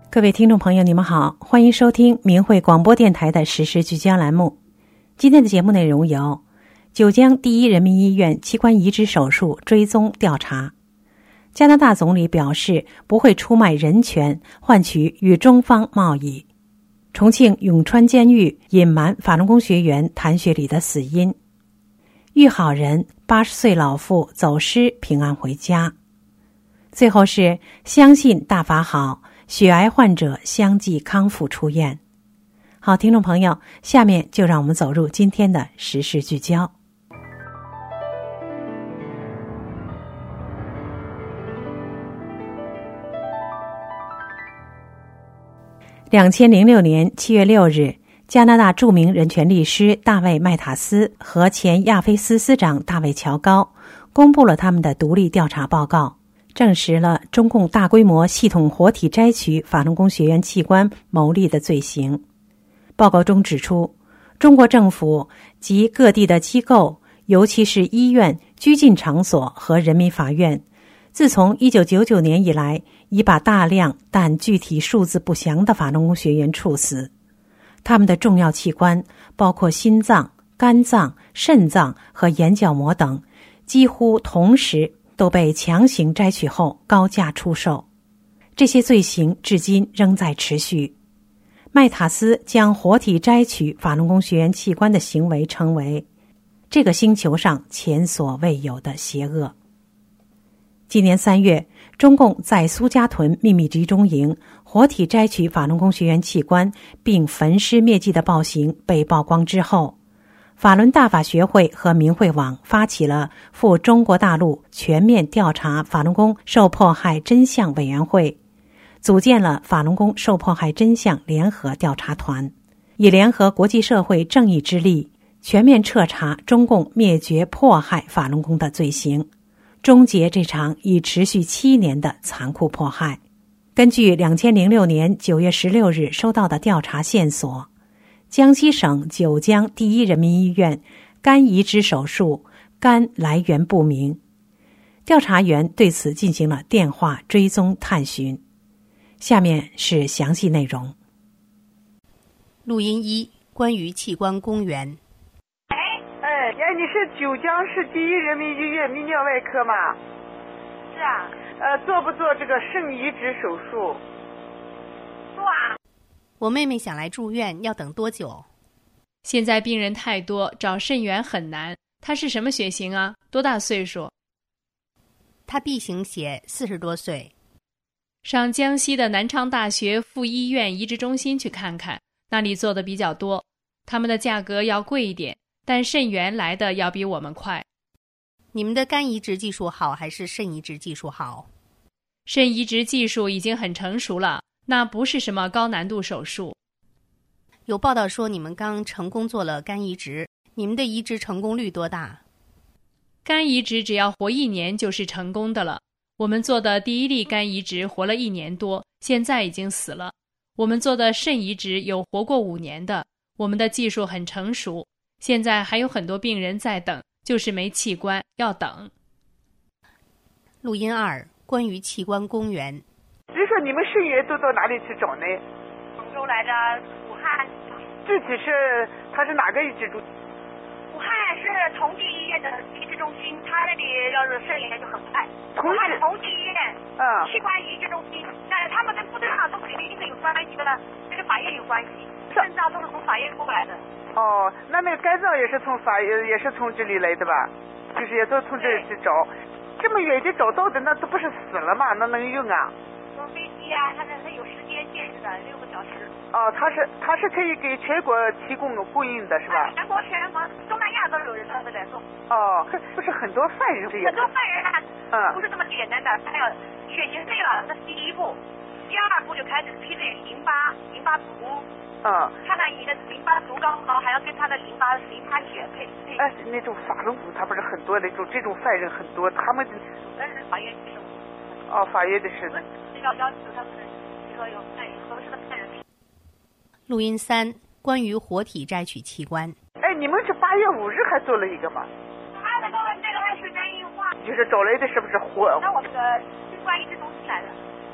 各位听众朋友，你们好，欢迎收听明慧广播电台的时事聚焦栏目。今天的节目内容有：九江第一人民医院器官移植手术追踪调查；加拿大总理表示不会出卖人权换取与中方贸易；重庆永川监狱隐瞒法轮功学员谭学礼的死因；遇好人80岁老妇走失平安回家；最后是相信大法好，血癌患者相继康复出院。好，听众朋友，下面就让我们走入今天的时事聚焦。2006年7月6日，加拿大著名人权律师大卫·麦塔斯和前亚非司司长大卫·乔高公布了他们的独立调查报告，证实了中共大规模系统活体摘取法轮功学员器官牟利的罪行。报告中指出，中国政府及各地的机构，尤其是医院、拘禁场所和人民法院，自从1999年以来，已把大量但具体数字不详的法轮功学员处死。他们的重要器官包括心脏、肝脏、肾脏和眼角膜等，几乎同时都被强行摘取后高价出售。这些罪行至今仍在持续。麦塔斯将活体摘取法轮功学员器官的行为称为这个星球上前所未有的邪恶。今年3月，中共在苏家屯秘密集中营活体摘取法轮功学员器官并焚尸灭迹的暴行被曝光之后，法轮大法学会和明慧网发起了赴中国大陆全面调查法轮功受迫害真相委员会，组建了法轮功受迫害真相联合调查团，以联合国际社会正义之力，全面彻查中共灭绝迫害法轮功的罪行，终结这场已持续7年的残酷迫害。根据2006年9月16日收到的调查线索，江西省九江第一人民医院肝移植手术肝来源不明，调查员对此进行了电话追踪探寻。下面是详细内容。 录音1，关于器官公园。 你是九江市第一人民医院泌尿外科吗？ 是啊。 做不做这个肾移植手术？ 做啊。 我妹妹想来住院，要等多久？ 现在病人太多，找肾源很难。她是什么血型啊？多大岁数？ 她 B 型血，40多岁。 上江西的南昌大学附医院移植中心去看看，那里做的比较多，他们的价格要贵一点，但肾源来的要比我们快。 你们的肝移植技术好还是肾移植技术好？ 肾移植技术已经很成熟了，那不是什么高难度手术。 有报道说你们刚成功做了肝移植，你们的移植成功率多大？ 肝移植只要活1年就是成功的了。我们做的第一例肝移植活了1年多，现在已经死了。我们做的肾移植有活过5年的，我们的技术很成熟，现在还有很多病人在等，就是没器官，要等。 录音2，关于器官公园。 比如说你们肾源都到哪里去找呢？ 广州来的，武汉。 具体是它是哪个移植中心？ 武汉是同济医院的移植中心，他那里要是肾源就很快。武汉是同济医院，器官移植中心，但是他们跟部队上都肯定是有关系的，跟法院有关系，肾脏都是从法院过来的。 哦，那个肝脏也是从也是从这里来的吧？就是也都从这里去找，这么远就找到的，那都不是死了吗？那能用啊？ 坐飞机啊，它有时间限制的，6个小时。 哦，它是可以给全国提供供应的是吧？ 全国东南亚都有人他们来送。 哦，不是很多犯人这样。 很多犯人不是这么简单的，还有血型对了，那是第一步，第2步就开始批准淋巴足。看看你的淋巴足高不高，还要跟他的淋巴血配。 哎，那种法轮功他不是很多那种这种犯人很多，他们那是法院的事。 法院的事呢。 要求他们说有合适的犯人。 录音3，关于活体摘取器官。 哎，你们是8月5日还做了一个吗？ 那个还是肝硬化。 就是找来的是不是活？ 那我们的器官移植中心来的。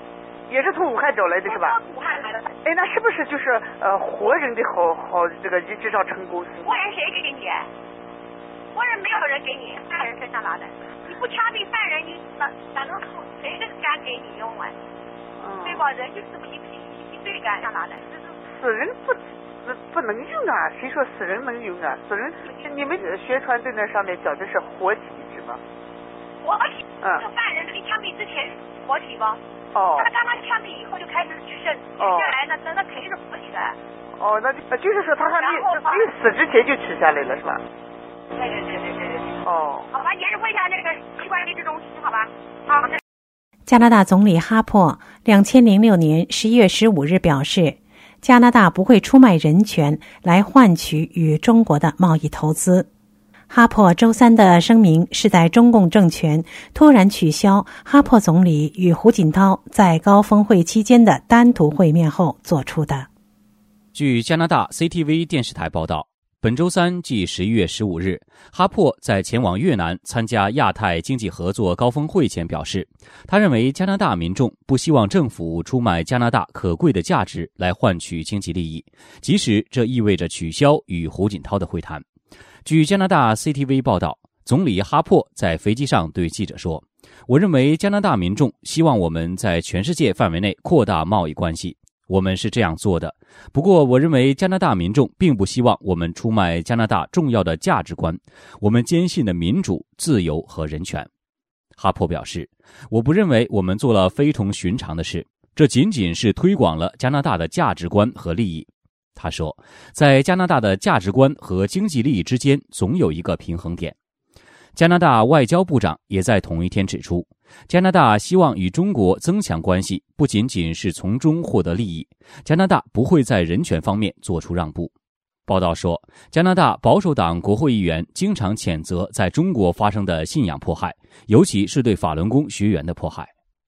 也是从武汉找来的是吧？ 武汉来的。 哎，那是不是就是活人的好这个移植上成功？ 活人谁给你？活人没有人给你，犯人身上拿的。你不枪毙犯人，你哪能谁这个肝给你用啊？对吧？人就是这么一对肝上拿的。 死人不能用啊？谁说死人能用啊？死人你们宣传队那上面讲的是活体移植吗？ 活体。这犯人被枪毙之前活体吗？他刚刚枪毙以后就开始取肾，取下来那肯定是活体的。 那就是说他还没死之前就取下来了是吧？ 对。好吧，也是问一下那个器官移植中心，好吧？好。 加拿大总理哈珀2006年11月15日表示，加拿大不会出卖人权来换取与中国的贸易投资。哈珀周三的声明是在中共政权突然取消哈珀总理与胡锦涛在高峰会期间的单独会面后做出的。 据加拿大 CTV 电视台报道，本周三即11月15日，哈珀在前往越南参加亚太经济合作高峰会前表示，他认为加拿大民众不希望政府出卖加拿大可贵的价值来换取经济利益，即使这意味着取消与胡锦涛的会谈。据加拿大 CTV 报道，总理哈珀在飞机上对记者说，我认为加拿大民众希望我们在全世界范围内扩大贸易关系，我们是这样做的。不过我认为加拿大民众并不希望我们出卖加拿大重要的价值观，我们坚信的民主、自由和人权。哈珀表示，我不认为我们做了非同寻常的事，这仅仅是推广了加拿大的价值观和利益。他说，在加拿大的价值观和经济利益之间总有一个平衡点。加拿大外交部长也在同一天指出，加拿大希望与中国增强关系，不仅仅是从中获得利益，加拿大不会在人权方面做出让步。报道说，加拿大保守党国会议员经常谴责在中国发生的信仰迫害，尤其是对法轮功学员的迫害。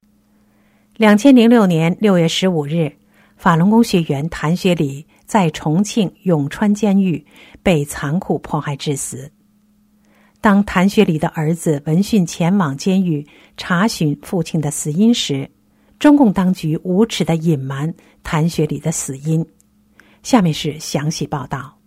2006年6月15日，法轮功学员谭学礼在重庆永川监狱被残酷迫害致死。当谭学礼的儿子闻讯前往监狱查询父亲的死因时，中共当局无耻地隐瞒谭学礼的死因。下面是详细报道。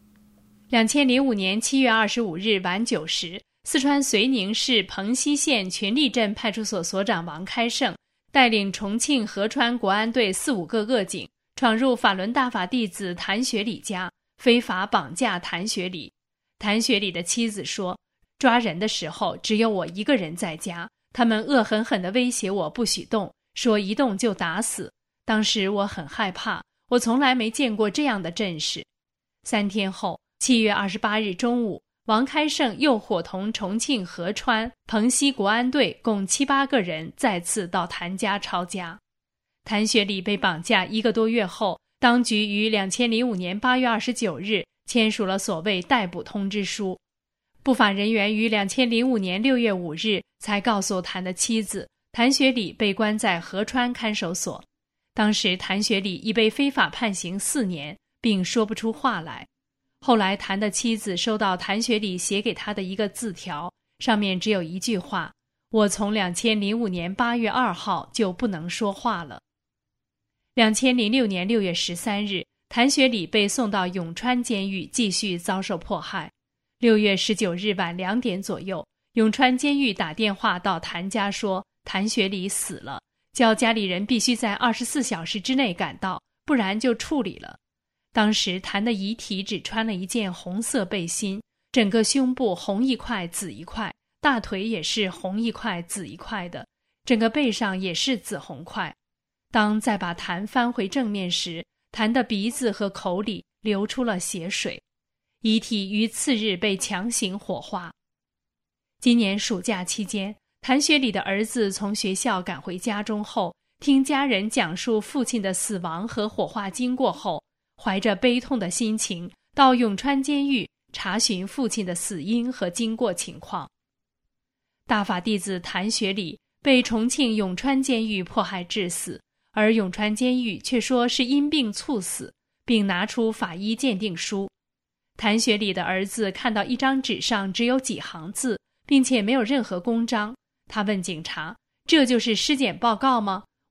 2005年7月25日晚9时，四川遂宁市蓬溪县群力镇派出所所长王开胜带领重庆合川国安队4-5个恶警闯入法轮大法弟子谭学礼家，非法绑架谭学礼。谭学礼的妻子说，抓人的时候只有我一个人在家，他们恶狠狠地威胁我不许动，说一动就打死。当时我很害怕，我从来没见过这样的阵势。3天后，7月28日中午，王开胜又伙同重庆合川、蓬溪国安队共7-8个人再次到谭家抄家。谭学礼被绑架1个多月后，当局于2005年8月29日签署了所谓逮捕通知书。不法人员于2005年6月5日才告诉谭的妻子，谭学礼被关在合川看守所。当时谭学礼已被非法判刑4年，并说不出话来。后来谭的妻子收到谭学礼写给他的一个字条，上面只有一句话：我从2005年8月2号就不能说话了。2006年6月13日，谭学礼被送到永川监狱继续遭受迫害。6月19日晚2点左右，永川监狱打电话到谭家说谭学礼死了，叫家里人必须在24小时之内赶到，不然就处理了。当时谭的遗体只穿了一件红色背心，整个胸部红一块紫一块，大腿也是红一块紫一块的，整个背上也是紫红块。当再把谭翻回正面时，谭的鼻子和口里流出了血水。遗体于次日被强行火化。今年暑假期间，谭学礼的儿子从学校赶回家中后，听家人讲述父亲的死亡和火化经过后，怀着悲痛的心情到永川监狱查询父亲的死因和经过情况。大法弟子谭学礼被重庆永川监狱迫害致死，而永川监狱却说是因病猝死，并拿出法医鉴定书。谭学礼的儿子看到一张纸上只有几行字，并且没有任何公章。他问警察，这就是尸检报告吗？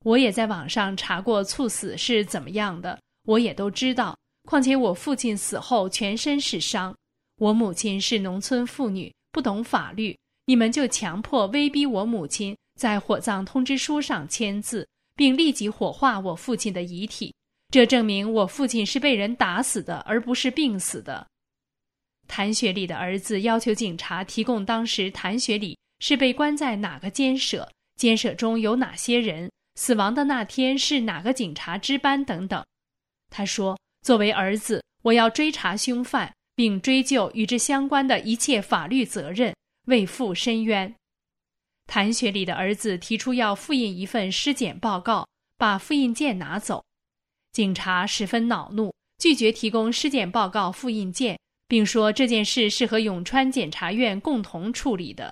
我也在网上查过猝死是怎么样的，我也都知道。况且我父亲死后全身是伤，我母亲是农村妇女，不懂法律，你们就强迫威逼我母亲在火葬通知书上签字，并立即火化我父亲的遗体。这证明我父亲是被人打死的，而不是病死的。谭学礼的儿子要求警察提供当时谭学礼是被关在哪个监舍，监舍中有哪些人，死亡的那天是哪个警察值班等等。他说，作为儿子，我要追查凶犯，并追究与之相关的一切法律责任，为父申冤。谭学礼的儿子提出要复印一份尸检报告，把复印件拿走。警察十分恼怒，拒绝提供尸检报告复印件，并说这件事是和永川检察院共同处理的。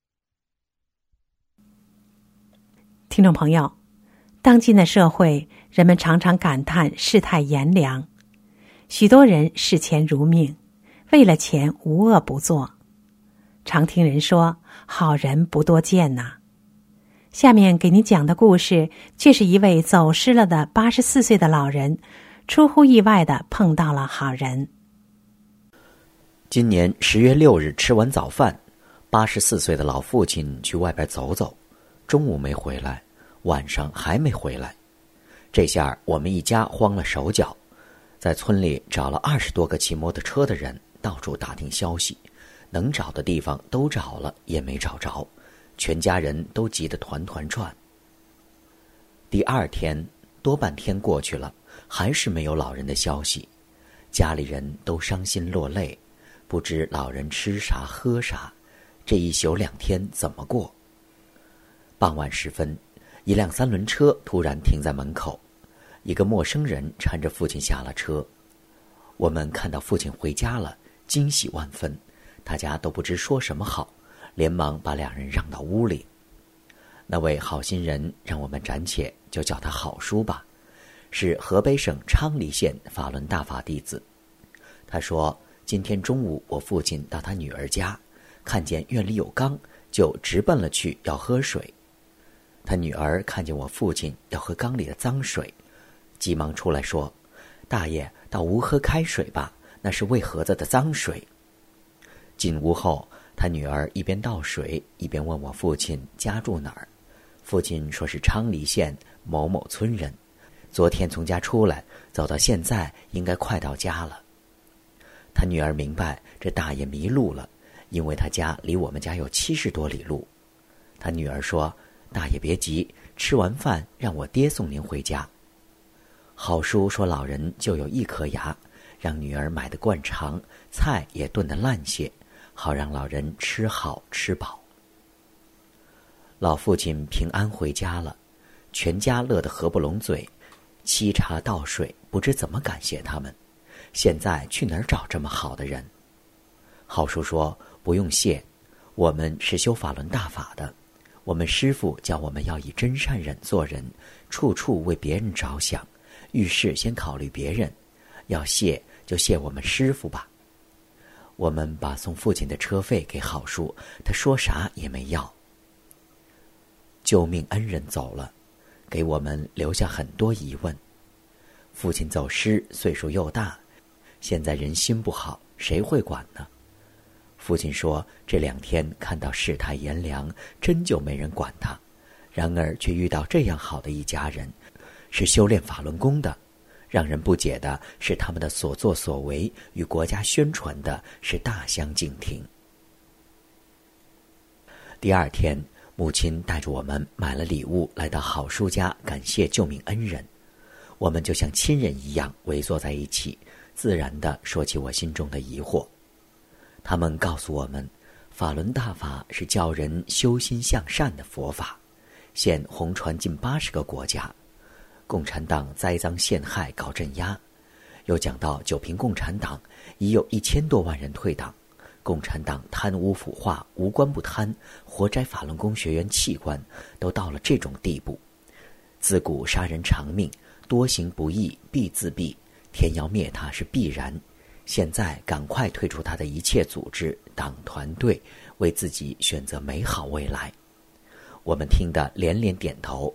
听众朋友，当今的社会，人们常常感叹世态炎凉，许多人视钱如命，为了钱无恶不作。常听人说，好人不多见呐。下面给您讲的故事，却是一位走失了的84岁的老人，出乎意外地碰到了好人。 今年10月6日吃完早饭，84岁的老父亲去外边走走，中午没回来，晚上还没回来。这下我们一家慌了手脚，在村里找了20多个骑摩托车的人，到处打听消息，能找的地方都找了，也没找着，全家人都急得团团转。第二天多半天过去了，还是没有老人的消息，家里人都伤心落泪，不知老人吃啥喝啥，这一宿2天怎么过。傍晚时分，一辆3轮车突然停在门口，一个陌生人搀着父亲下了车。我们看到父亲回家了，惊喜万分，大家都不知说什么好，连忙把2人让到屋里。那位好心人让我们暂且就叫他好叔吧，是河北省昌黎县法轮大法弟子。他说，今天中午我父亲到他女儿家，看见院里有缸，就直奔了去要喝水。他女儿看见我父亲要喝缸里的脏水，急忙出来说，大爷到屋喝开水吧，那是喂盒子的脏水。进屋后，他女儿一边倒水一边问我父亲家住哪儿。父亲说是昌黎县某某村人，昨天从家出来，走到现在应该快到家了。他女儿明白这大爷迷路了，因为他家离我们家有70多里路。他女儿说，大爷别急，吃完饭让我爹送您回家。好叔说老人就有1颗牙，让女儿买的灌肠，菜也炖得烂些，好让老人吃好吃饱。老父亲平安回家了，全家乐得合不拢嘴，沏茶倒水，不知怎么感谢他们。现在去哪儿找这么好的人？好叔说，不用谢，我们是修法轮大法的，我们师父教我们要以真善忍做人，处处为别人着想，遇事先考虑别人，要谢就谢我们师父吧。我们把送父亲的车费给好叔，他说啥也没要。救命恩人走了，给我们留下很多疑问。父亲走失，岁数又大，现在人心不好，谁会管呢？父亲说，这2天看到世态炎凉，真就没人管他，然而却遇到这样好的一家人，是修炼法轮功的。让人不解的是，他们的所作所为与国家宣传的是大相径庭。第2天，母亲带着我们买了礼物来到好叔家，感谢救命恩人。我们就像亲人一样围坐在一起，自然地说起我心中的疑惑。他们告诉我们，法轮大法是教人修心向善的佛法，现红传近80个国家。共产党栽赃陷害搞镇压，又讲到九平共产党已有1000多万人退党，共产党贪污腐化，无官不贪，活摘法轮功学员器官，都到了这种地步。自古杀人偿命，多行不义必自毙，天要灭他是必然。现在赶快退出他的一切组织党团队，为自己选择美好未来。我们听得连连点头，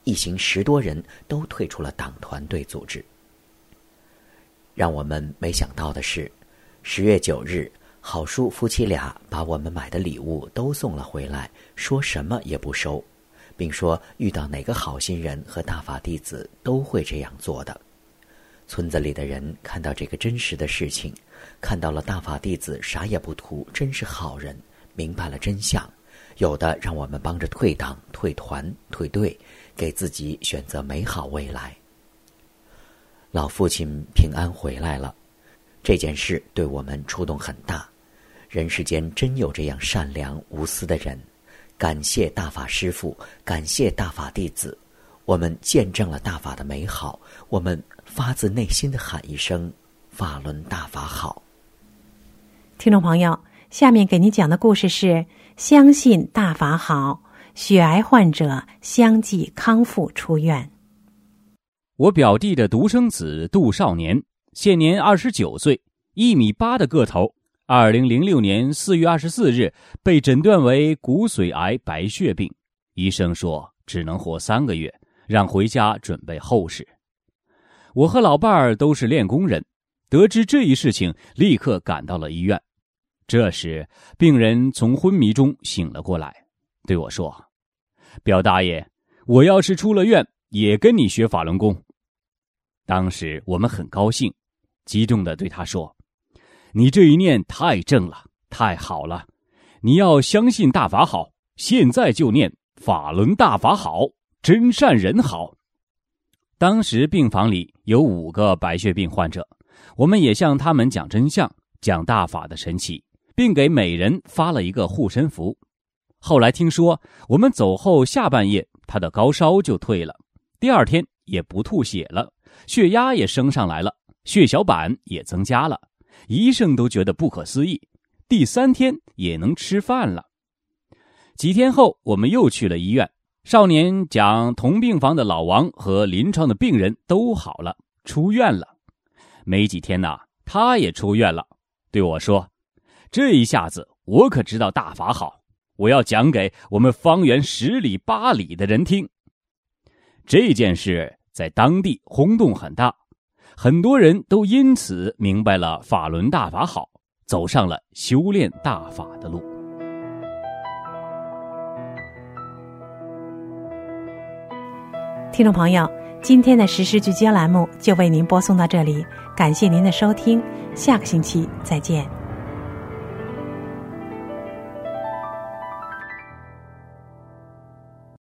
一行10多人都退出了党团队组织。让我们没想到的是，10月9日，郝叔夫妻俩把我们买的礼物都送了回来，说什么也不收，并说遇到哪个好心人和大法弟子都会这样做的。村子里的人看到这个真实的事情，看到了大法弟子啥也不图，真是好人，明白了真相，有的让我们帮着退党、退团、退队，给自己选择美好未来。老父亲平安回来了，这件事对我们触动很大。人世间真有这样善良无私的人，感谢大法师父，感谢大法弟子，我们见证了大法的美好，我们发自内心的喊一声法轮大法好。 听众朋友，下面给您讲的故事是相信大法好，血癌患者相继康复出院。 我表弟的独生子杜少年，现年29岁，1.8米的个头，2006年4月24日被诊断为骨髓癌白血病，医生说只能活3个月，让回家准备后事。我和老伴儿都是练功人，得知这一事情，立刻赶到了医院。这时，病人从昏迷中醒了过来，对我说：“表大爷，我要是出了院，也跟你学法轮功。”当时我们很高兴，激动地对他说：“你这一念太正了，太好了！你要相信大法好，现在就念法轮大法好，真善人好。”当时病房里有5个白血病患者，我们也向他们讲真相，讲大法的神奇，并给每人发了一个护身符。后来听说我们走后下半夜，他的高烧就退了，第2天也不吐血了，血压也升上来了，血小板也增加了，医生都觉得不可思议，第3天也能吃饭了。几天后，我们又去了医院，少年讲同病房的老王和临床的病人都好了，出院了。没几天呐，他也出院了，对我说：“这一下子我可知道大法好，我要讲给我们方圆10里8里的人听。”这件事在当地轰动很大，很多人都因此明白了法轮大法好，走上了修炼大法的路。 听众朋友，今天的时事聚焦栏目就为您播送到这里，感谢您的收听，下个星期再见。